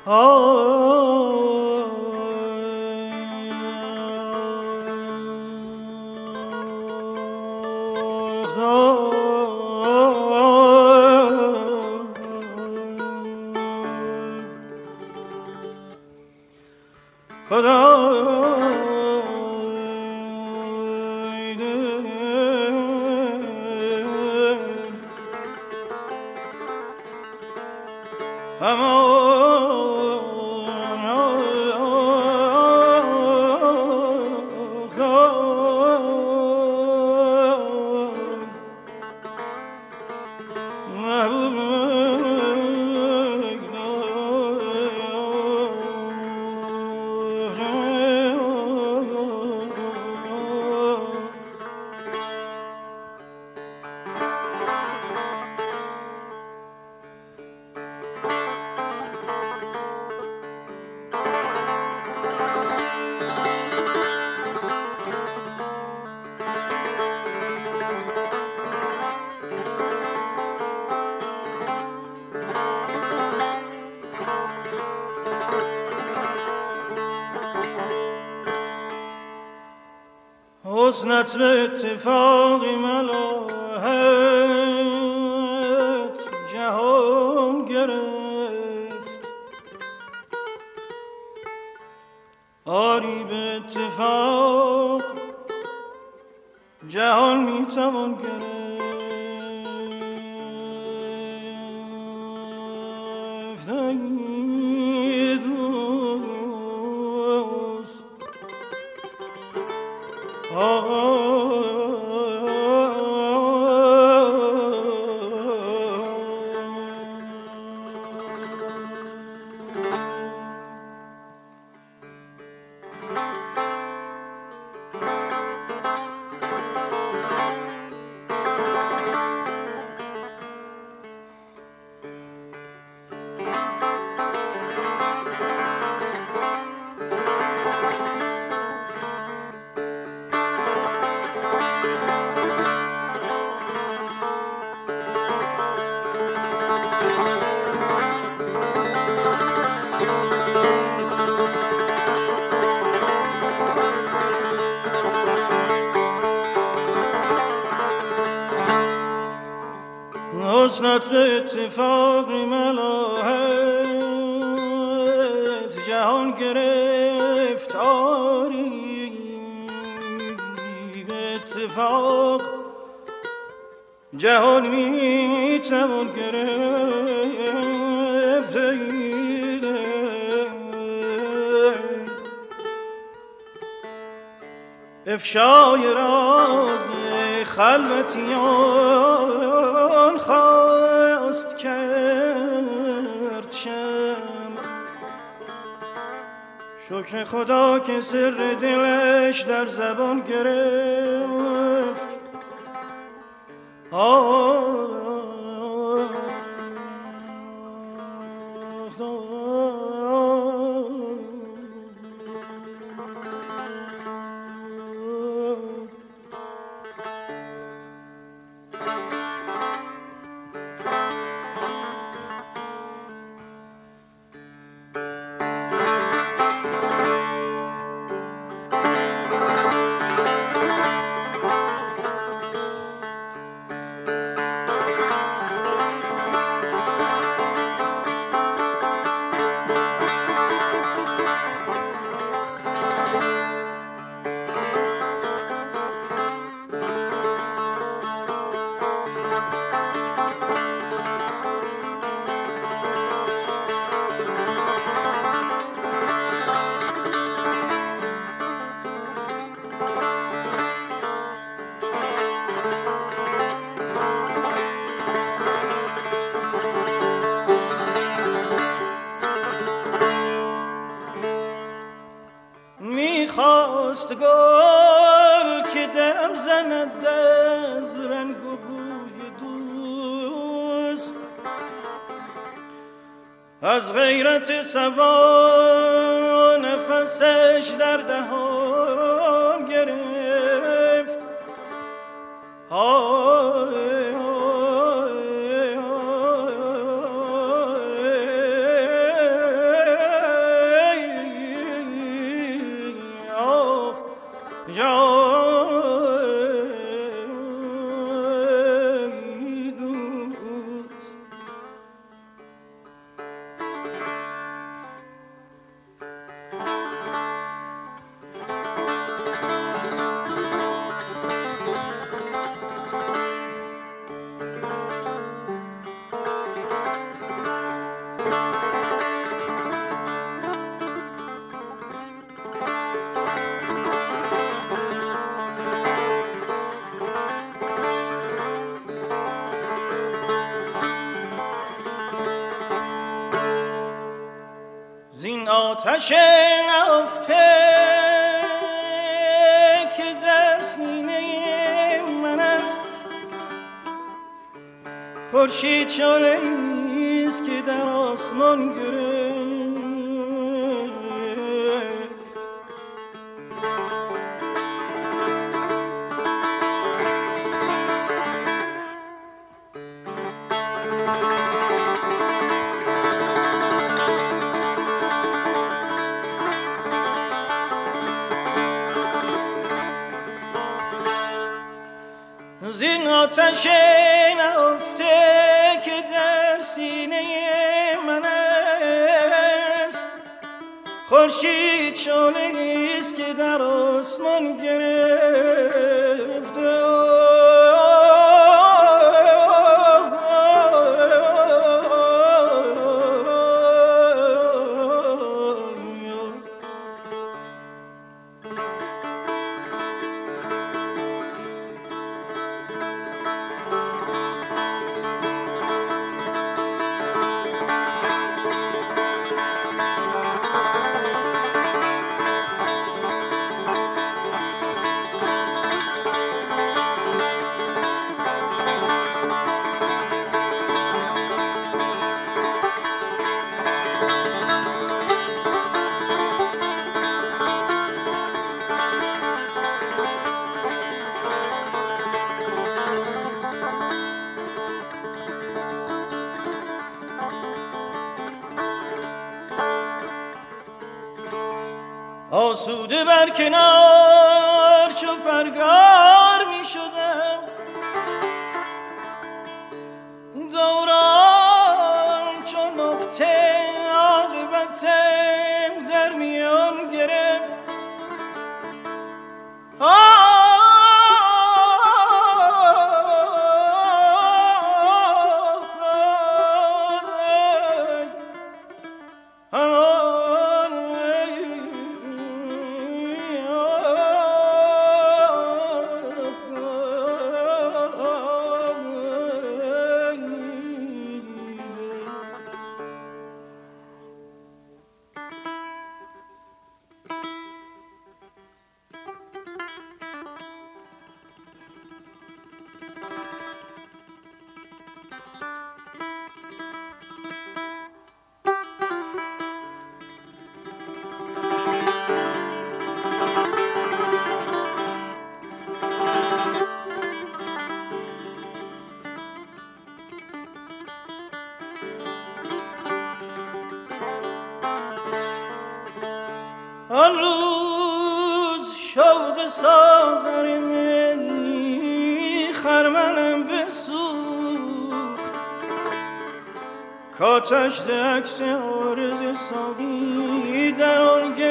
حسنت به اتفاقی ملاحت جهان گرفت، آری به اتفاق جهان میتوان گرفت. حسنت به اتفاق ملاحت جهان گرفت، آری به اتفاق جهان میتوان گرفت. افشای راز خلوتیان خواست کرد شمع، شکر خدا که سر دلش در زبان گرفت. میخواست گل که دم زند از رنگ و بوی دوست، از غیرت صبا نفسش در دهان گرفت. زین آتش نهفته که در سینه من است، خورشید شعله‌ای است که در آسمان گرفت. زین آتش نهفته که در سینه من است، خورشید شعله‌ای است که در آسمان گرفت. آسوده بر کنار چو پرگار می شدم، دوران چو نقطه عاقبتم در میان گرفت. آن روز شوق ساغر منی خرمنم بسوخت، کاتش ز عکس عارض ساقی در آن